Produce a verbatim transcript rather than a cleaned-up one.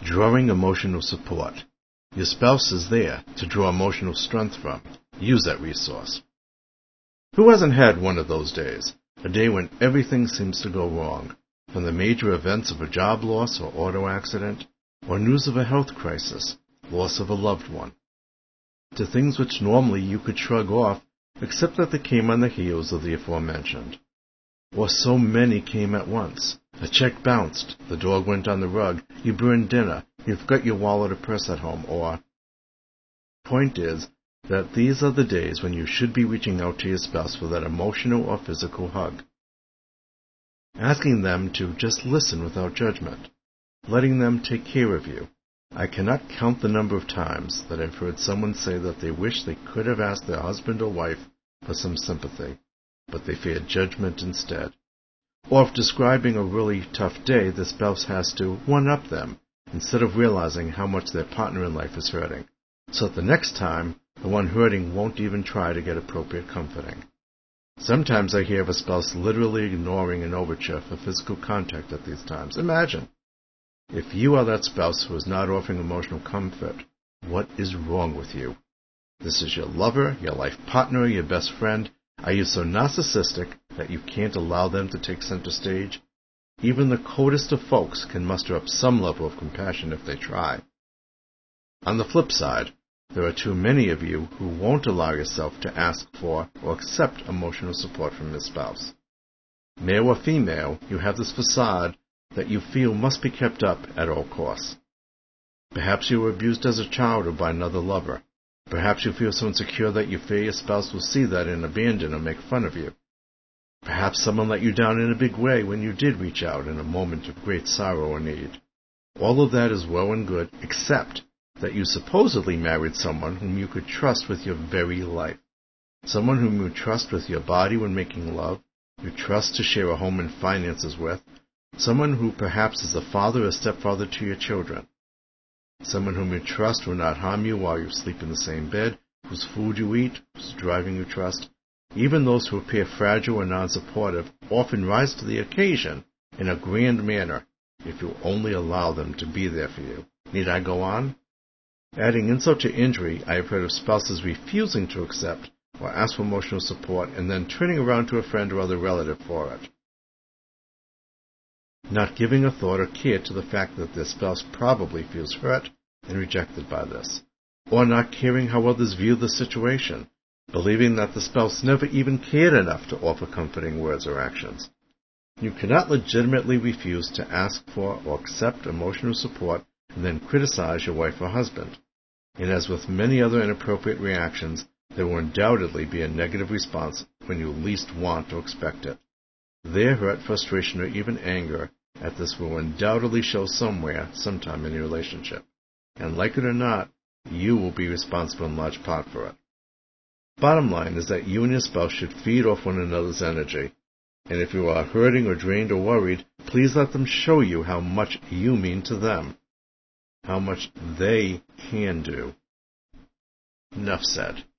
Drawing emotional support. Your spouse is there to draw emotional strength from. Use that resource. Who hasn't had one of those days? A day when everything seems to go wrong, from the major events of a job loss or auto accident, or news of a health crisis, loss of a loved one, to things which normally you could shrug off, except that they came on the heels of the aforementioned. Or so many came at once. A check bounced, the dog went on the rug, you burned dinner, you forgot your wallet or purse at home, or... Point is that these are the days when you should be reaching out to your spouse for that emotional or physical hug. Asking them to just listen without judgment. Letting them take care of you. I cannot count the number of times that I've heard someone say that they wish they could have asked their husband or wife for some sympathy, but they feared judgment instead. Or if describing a really tough day, the spouse has to one-up them, instead of realizing how much their partner in life is hurting. So that the next time, the one hurting won't even try to get appropriate comforting. Sometimes I hear of a spouse literally ignoring an overture for physical contact at these times. Imagine, if you are that spouse who is not offering emotional comfort, what is wrong with you? This is your lover, your life partner, your best friend. Are you so narcissistic that you can't allow them to take center stage? Even the coldest of folks can muster up some level of compassion if they try. On the flip side, there are too many of you who won't allow yourself to ask for or accept emotional support from your spouse. Male or female, you have this facade that you feel must be kept up at all costs. Perhaps you were abused as a child or by another lover. Perhaps you feel so insecure that you fear your spouse will see that and abandon or make fun of you. Perhaps someone let you down in a big way when you did reach out in a moment of great sorrow or need. All of that is well and good, except that you supposedly married someone whom you could trust with your very life. Someone whom you trust with your body when making love, you trust to share a home and finances with, someone who perhaps is a father or stepfather to your children. Someone whom you trust will not harm you while you sleep in the same bed, whose food you eat, whose driving you trust. Even those who appear fragile or non-supportive often rise to the occasion in a grand manner if you only allow them to be there for you. Need I go on? Adding insult to injury, I have heard of spouses refusing to accept or ask for emotional support and then turning around to a friend or other relative for it. Not giving a thought or care to the fact that their spouse probably feels hurt and rejected by this, or not caring how others view the situation, believing that the spouse never even cared enough to offer comforting words or actions. You cannot legitimately refuse to ask for or accept emotional support and then criticize your wife or husband. And as with many other inappropriate reactions, there will undoubtedly be a negative response when you least want or expect it. Their hurt, frustration, or even anger at this will undoubtedly show somewhere, sometime in your relationship. And like it or not, you will be responsible in large part for it. Bottom line is that you and your spouse should feed off one another's energy. And if you are hurting or drained or worried, please let them show you how much you mean to them, how much they can do. Enough said.